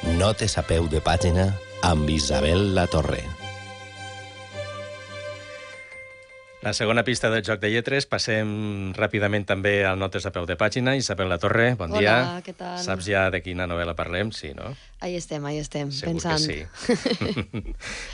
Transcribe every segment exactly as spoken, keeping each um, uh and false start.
Notes a peu de pàgina amb Isabel Latorre. La segona pista del Joc de Lletres. Passem ràpidament també al Notes a peu de pàgina. Isabel Latorre, bon dia. Hola, què tal? Saps ja de quina novel·la parlem? Sí, no? Ahí estem, ahí estem, Segur pensant. que sí.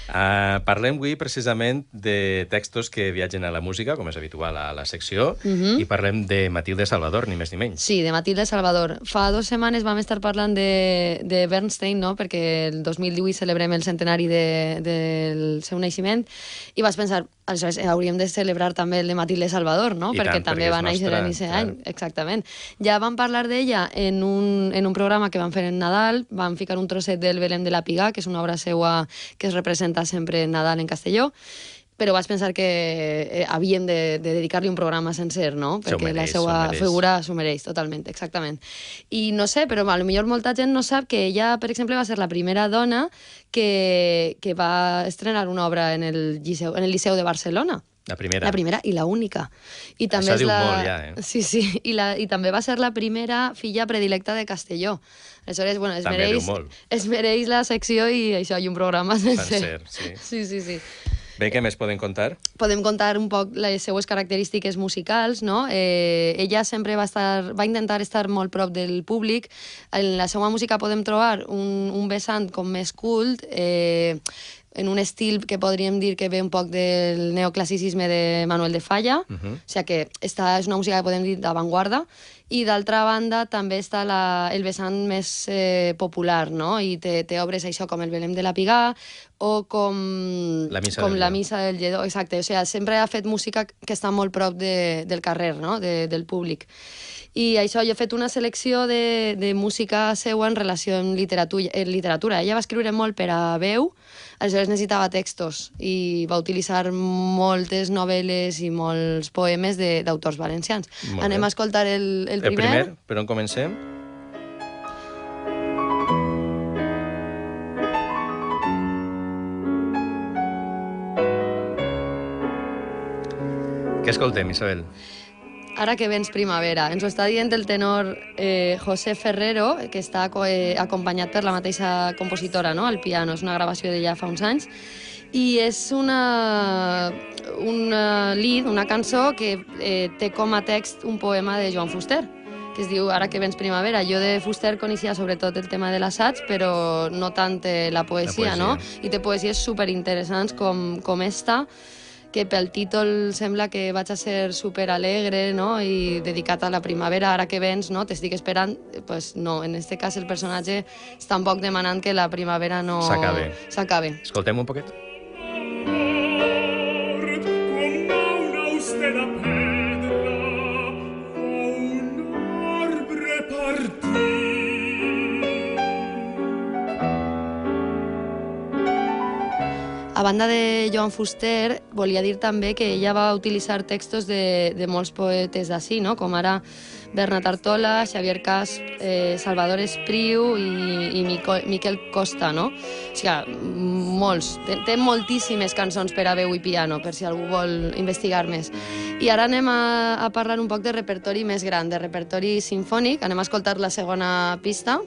uh, parlem avui precisament de textos que viatgen a la música, com és habitual a la secció, uh -huh. i parlem de Matilde Salvador, ni més ni menys. Sí, de Matilde Salvador. Fa dues setmanes vam estar parlant de, de Bernstein, no? Perquè el dos mil divuit celebrem el centenari de, del seu naixement, i vas pensar, aleshores hauríem de celebrar també el de Matilde Salvador, no? I perquè tant, també perquè va és néixer nostra, en aquest clar. any. Exactament. Ja vam parlar d'ella en, un, en un programa que vam fer en Nadal, vam ficar un trosset del Belém de la Pigà, que és una obra seua que es representa sempre en Nadal en Castelló, però vaig pensar que eh, havíem de, de dedicar-li un programa sencer, no? S'ho Perquè la mereix, seva s'ho mereix. figura s'ho mereix, totalment, exactament. I no sé, però potser molta gent no sap que ella, per exemple, va ser la primera dona que, que va estrenar una obra en el Liceu, en el Liceu de Barcelona. La primera. La primera i la única. I també Això és diu la... molt, ja, eh? Sí, sí, I, la... i també va ser la primera filla predilecta de Castelló. Aleshores, bueno, es També mereix, diu molt. es mereix la secció i això, i un programa sencer. Sencer, sí. Sí, sí, sí. Bé, què més podem contar? Podem contar un poc les seues característiques musicals, no? Eh, ella sempre va, estar, va intentar estar molt prop del públic. En la seva música podem trobar un, un vessant com més cult, eh, en un estil que podríem dir que ve un poc del neoclassicisme de Manuel de Falla, uh -huh. O sigui que esta és una música que podem dir d'avantguarda, i d'altra banda també està la, el vessant més eh, popular, no? I té, té obres això com el Belém de la Pigà o com La missa com del la Lledó. missa del Lledó, exacte. O sigui, sempre ha fet música que està molt prop de, del carrer, no? De, del públic. I això, jo he fet una selecció de, de música seua en relació amb literatura, eh, literatura. Ella va escriure molt per a veu, aleshores necessitava textos i va utilitzar moltes novel·les i molts poemes d'autors valencians. Molt Anem bé. a escoltar el, el El primer. primer, per on comencem? Què escoltem, Isabel? Ara que vens primavera. Ens ho està dient el tenor eh, José Ferrero, que està eh, acompanyat per la mateixa compositora, no?, al piano. És una gravació d'ella fa uns anys. I és una, una lead, una cançó que eh, té com a text un poema de Joan Fuster, que es diu Ara que vens primavera. Jo de Fuster coneixia sobretot el tema de l'assaig, però no tant eh, la poesia, La poesia. no? I té poesies superinteressants com, com esta, que pel títol sembla que vaig a ser superalegre, no?, i dedicat a la primavera, ara que vens, no?, t'estic esperant. Pues no, en este cas el personatge està un poc demanant que la primavera no... S'acabe. S'acabe. Escoltem un poquet. A banda de Joan Fuster, volia dir també que ella va utilitzar textos de, de molts poetes d'ací, no?, com ara Bernat Artola, Xavier Cas, eh, Salvador Espriu i, i Mico, Miquel Costa, no? O sigui, molts. Té, té moltíssimes cançons per a veu i piano, per si algú vol investigar més. I ara anem a, a parlar un poc de repertori més gran, de repertori sinfònic. Anem a escoltar la segona pista.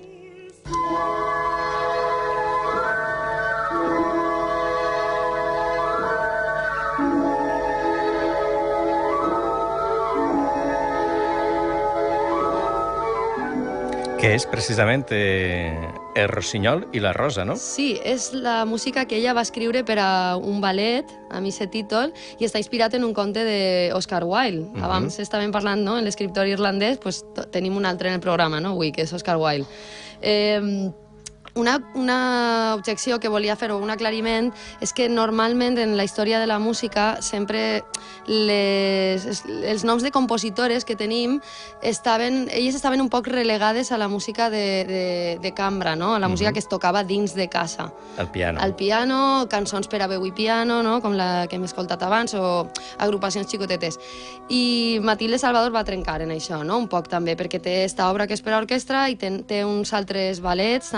Que és precisament eh, el Rossinyol i la Rosa, no? Sí, és la música que ella va escriure per a un ballet, amb aquest títol, i està inspirat en un conte d'Oscar Wilde. Uh -huh. Abans estàvem parlant, no?, en l'escriptor irlandès, pues, tenim un altre en el programa, no?, avui, que és Oscar Wilde. Eh, Una, una objecció que volia fer, o un aclariment, és que normalment en la història de la música sempre les, els noms de compositores que tenim estaven, elles estaven un poc relegades a la música de, de, de cambra, no?, a la música uh-huh. que es tocava dins de casa. Al piano. Al piano, cançons per a veu i piano, no?, com la que hem escoltat abans, o agrupacions xicotetes. I Matilde Salvador va trencar en això, no?, un poc també, perquè té esta obra que és per a orquestra i té, té uns altres ballets també, com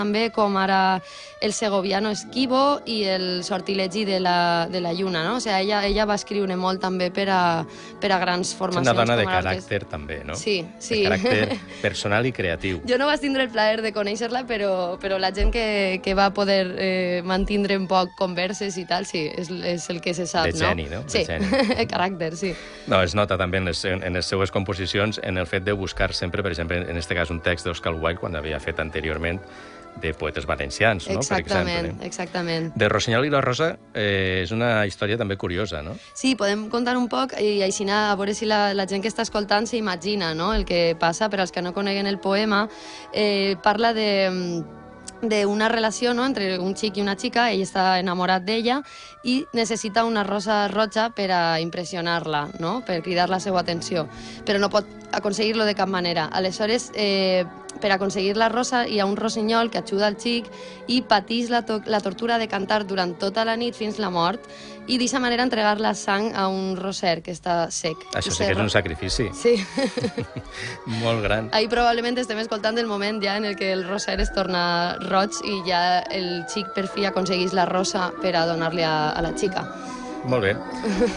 com ara El segoviano esquivo i El sortilegi de la, de la lluna, no? O sigui, ella, ella va escriure molt també per a, per a grans formacions. És una dona de com ara caràcter que... també, no? Sí, sí. De caràcter personal i creatiu. Jo no vaig tindre el plaer de conèixer-la, però, però la gent que, que va poder eh, mantindre un poc converses i tal, sí, és, és el que se sap, de geni, no? no? De Sí, geni. caràcter, sí. No, es nota també en les, en les seues composicions en el fet de buscar sempre, per exemple, en aquest cas un text d'Oscar Wilde, quan havia fet anteriorment de poetes valencians, no? Exactament, per exemple. exactament. De Rossinyol i la Rosa eh, és una història també curiosa, no? Sí, podem contar un poc i així a veure si la, la gent que està escoltant s'imagina, no?, el que passa. Per als que no coneguen el poema, eh, parla de d'una relació, no?, entre un xic i una xica. Ell està enamorat d'ella i necessita una rosa roja per a impressionar-la, no?, per cridar la seva atenció, però no pot aconseguir-lo de cap manera. Aleshores, eh, per aconseguir la rosa hi ha un rossinyol que ajuda el xic i pateix la, to la tortura de cantar durant tota la nit fins la mort i d'aquesta manera entregar la sang a un roser que està sec. Això sí que és un sacrifici. Sí. Molt gran. Ahí probablement estem escoltant el moment ja en el que el roser es torna roig i ja el xic per fi aconsegueix la rosa per a donar-li a, a la xica. Molt bé.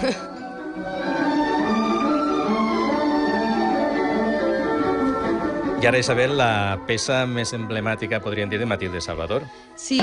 I ara, Isabel, la peça més emblemàtica, podríem dir, de Matilde Salvador. Sí.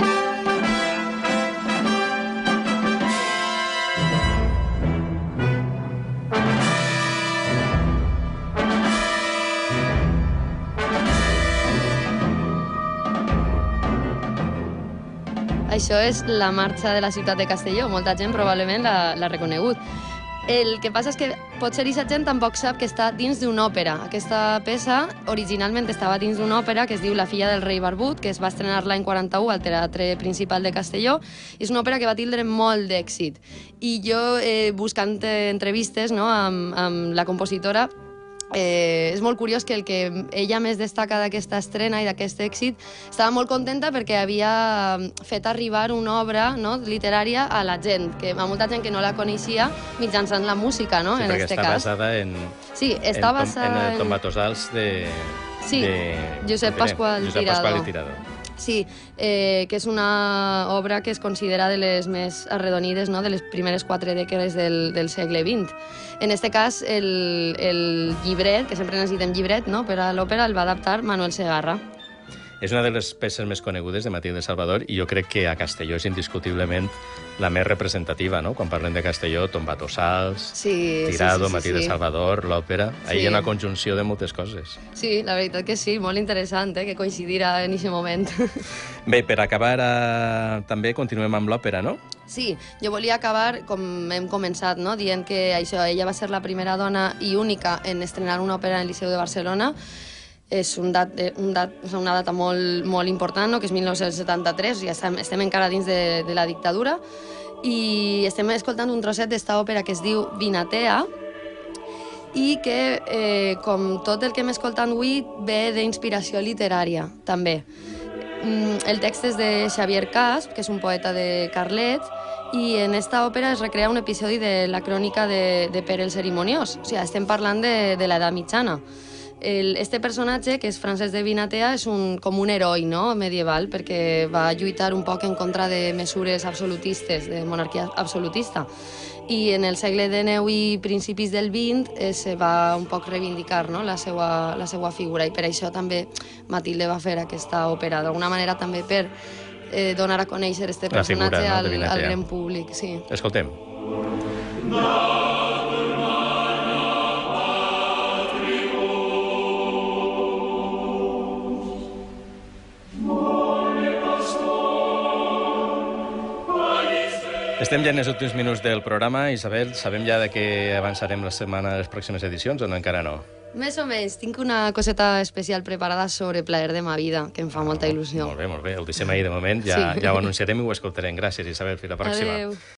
Això és la marxa de la ciutat de Castelló. Molta gent probablement l'ha reconegut. El que passa és que potser aquesta gent tampoc sap que està dins d'una òpera. Aquesta peça originalment estava dins d'una òpera que es diu La filla del rei barbut, que es va estrenar l'any quaranta-u al Teatre Principal de Castelló. És una òpera que va tindre molt d'èxit. I jo, eh, buscant entrevistes, no, amb, amb la compositora, Eh, és molt curiós que el que ella més destaca d'aquesta estrena i d'aquest èxit, estava molt contenta perquè havia fet arribar una obra, no, literària a la gent, que a molta gent que no la coneixia mitjançant la música, no, sí, en aquest cas. Perquè està basada en, sí, està en, basada en el Tomatosals de, sí, de Josep Pasqual Josep Tirado. Pasqual i Tirado. Sí, eh, que és una obra que es considera de les més arredonides, no?, de les primeres quatre dècades del, del segle vint. En aquest cas, el, el llibret, que sempre necessitem llibret, no?, per a l'òpera, el va adaptar Manuel Segarra. És una de les peces més conegudes de Matilde Salvador i jo crec que a Castelló és indiscutiblement la més representativa, no? Quan parlem de Castelló, Tomatosals, sí, Tirado, sí, sí, sí, Matilde sí. Salvador, l'òpera... Sí. Ahí hi ha una conjunció de moltes coses. Sí, la veritat que sí, molt interessant, eh, que coincidirà en aquest moment. Bé, per acabar, eh, també continuem amb l'òpera, no? Sí, jo volia acabar, com hem començat, no?, dient que això, ella va ser la primera dona i única en estrenar una òpera en el Liceu de Barcelona. És un dat, un dat, una data molt, molt important, no?, que és mil nou-cents setanta-tres, ja estem, estem encara dins de, de la dictadura, i estem escoltant un trosset d'esta òpera que es diu Vinatea, i que, eh, com tot el que hem escoltat avui, ve d'inspiració literària, també. El text és de Xavier Casp, que és un poeta de Carlet, i en esta òpera es recrea un episodi de la crònica de, de Pere el Cerimoniós. O sigui, estem parlant de, de l'edat mitjana. El, este personatge, que és Francesc de Vinatea, és un, com un heroi, no?, medieval, perquè va lluitar un poc en contra de mesures absolutistes, de monarquia absolutista. I en el segle dinou i principis del vint eh, se va un poc reivindicar, no?, la seva, la seva figura, i per això també Matilde va fer aquesta òpera, d'alguna manera també per eh, donar a conèixer este personatge figura, no?, al, al gran públic. Sí. Escoltem. Estem ja en els últims minuts del programa. Isabel, sabem ja de què avançarem la setmana, les pròximes edicions, o no, encara no? Més o menys. Tinc una coseta especial preparada sobre Plaer de ma vida, que em fa molta il·lusió. Molt bé, molt bé. Ho deixem ahir de moment. Ja, sí. Ja ho anunciarem i ho escoltarem. Gràcies, Isabel. Fins la pròxima. Adéu.